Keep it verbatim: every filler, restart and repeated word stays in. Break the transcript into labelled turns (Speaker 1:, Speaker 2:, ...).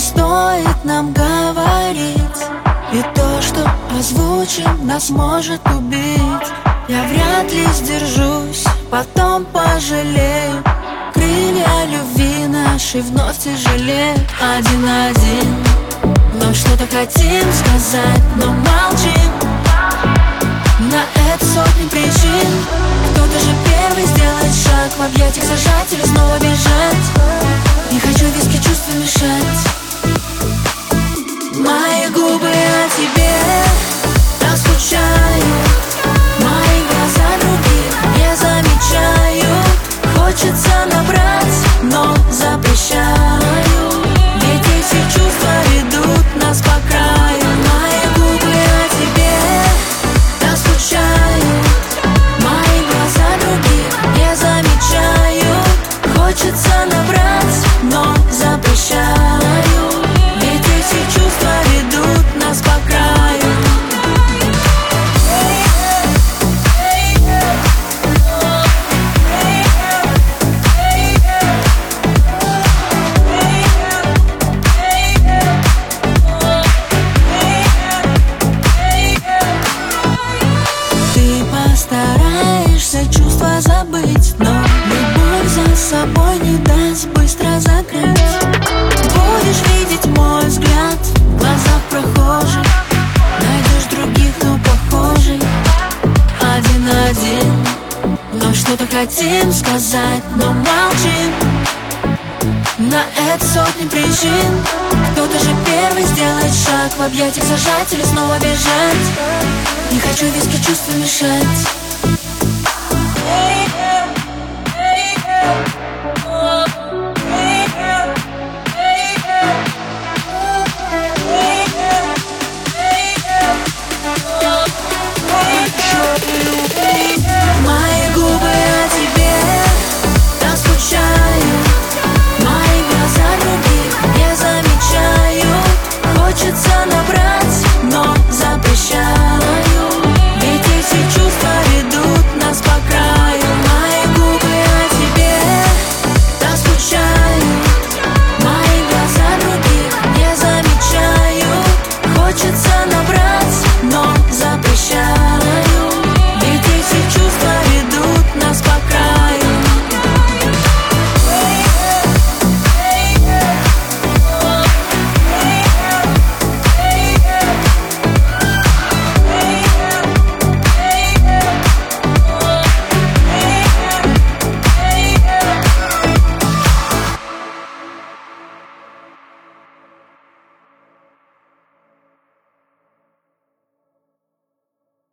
Speaker 1: стоит нам говорить, и то, что озвучим, нас может убить. Я вряд ли сдержусь, потом пожалею. Крылья любви наши вновь тяжелее. Один-один, но что-то хотим сказать, но молчим. На это сотни причин. Кто-то же первый сделает шаг, в объятиях зажать или снова бежать. Не хочу виски чувства мешать. Мои губы о тебе так скучают, мои глаза других не замечают. Хочется набрать, но запрещаю, ведь эти чувства ведут нас по краю. Мои губы о тебе так скучают, мои глаза других не замечают. Хочется набрать, но запрещаю, ведь эти чувства ведут нас по краю. Стараешься чувства забыть, но любовь за собой не даст быстро закрыть. Будешь видеть мой взгляд в глазах прохожих, найдешь других, но похожих. Один-один, но что-то хотим сказать, но молчим. На это сотни причин. Кто-то же первый сделает шаг, в объятиях зажать или снова бежать. Не хочу виски чувства мешать.